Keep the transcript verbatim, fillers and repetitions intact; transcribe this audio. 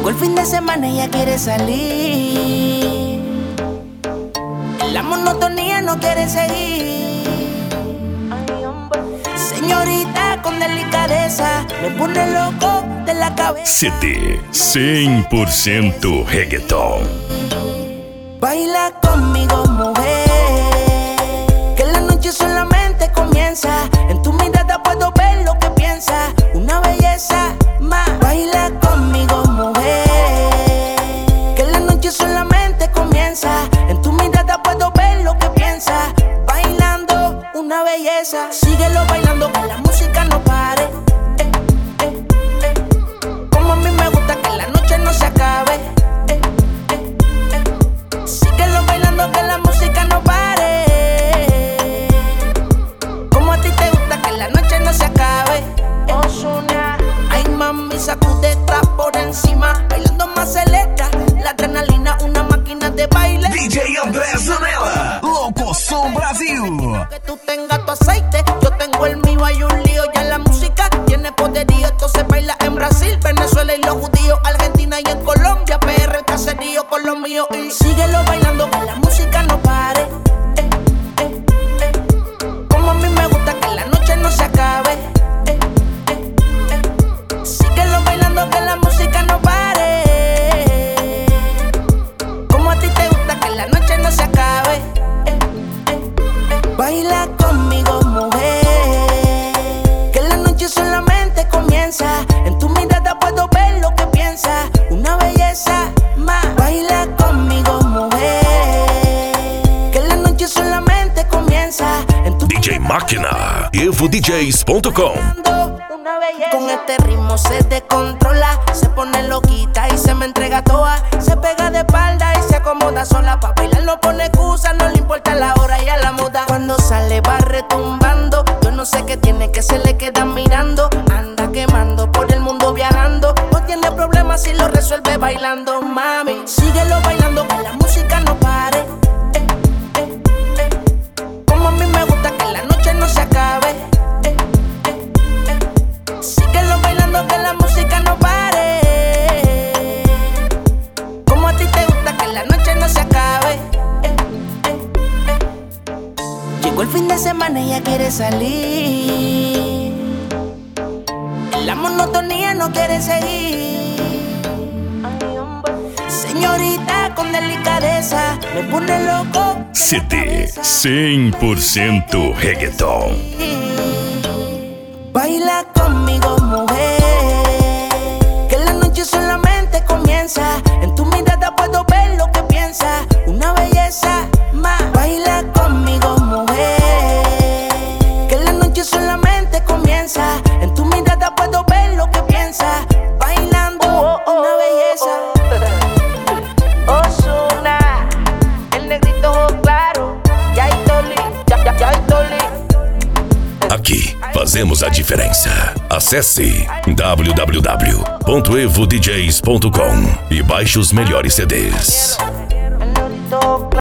Llegó el fin de semana y ella quiere salir. La monotonía no quiere seguir. Señorita con delicadeza me pone loco de la cabeza. C D cem por ciento reggaeton. Baila conmigo, mujer, que la noche solamente comienza. En tu mirada puedo ver lo que piensas. Una belleza más. Baila conmigo, mujer, que la noche solamente comienza. En tu mirada puedo ver lo que piensas. Bailando, una belleza. Síguelo bailando, que la música no pare. Eh, eh, eh. Como a mí me gusta que la noche no se acabe. Eh, eh, eh. Síguelo bailando, que la música no pare. Como a ti te gusta que la noche no se acabe. Ozuna, ay mami, sacude por encima. Bailando más selecta, la adrenalina, una máquina de baile. D J André Zanella, Louco Som Brasil. Que tú tengas tu aceite, yo tengo el mío, hay un lío. Ya la música tiene poderío, esto se baila en Brasil, Venezuela y los judíos, Argentina y en Colombia, P R, el caserío con los míos. Y síguelo bailando, que la música no pare. Eh, eh, eh. Como a mí me gusta que la noche no se acabe. Eh, eh, eh. Síguelo bailando, que la música no pare. Como a ti te gusta que la noche no se acabe. Eh, eh, eh. Baila conmigo, mujer, que la noche solamente comienza. En tu mirada puedo ver lo que piensas. Una belleza más. Baila conmigo, mujer, que la noche solamente comienza. En tu D J Máquina, evo d js ponto com. Con este ritmo se descontrola, se pone loquita y se me entrega toda. Se pega de espalda y se acomoda sola. Pa' bailar no pone excusa, no le importa la hora y a la moda. Cuando sale va retumbando, yo no sé qué tiene que se le queda mirando. Anda quemando por el mundo viajando. No tiene problemas si lo resuelve bailando, mami. Síguelo bailando, que la música no pare. Eh, eh, eh. Como a mí me gusta que la noche no se acabe. Eh, eh, eh. Síguelo bailando, que la música no pare. Como a ti te gusta que la noche no se acabe. Eh, eh, eh. Llegó el fin de semana y ella quiere salir. La monotonía no quiere seguir. Señorita con delicadeza me pone loco. C D cem por ciento reggaeton. Baila conmigo, mujer, que la noche solamente comienza. En tu mirada puedo ver lo que piensas. Una belleza más. Baila conmigo, mujer, que la noche solamente comienza. En tu mirada puedo ver lo que piensas. Bailando, oh, oh, una belleza. Ozuna, el negrito ojo claro. Ya hay Toli, ya, ya, ya hay Toli. Aqui fazemos a diferença. Acesse w w w ponto evo d js ponto com e baixe os melhores C Ds.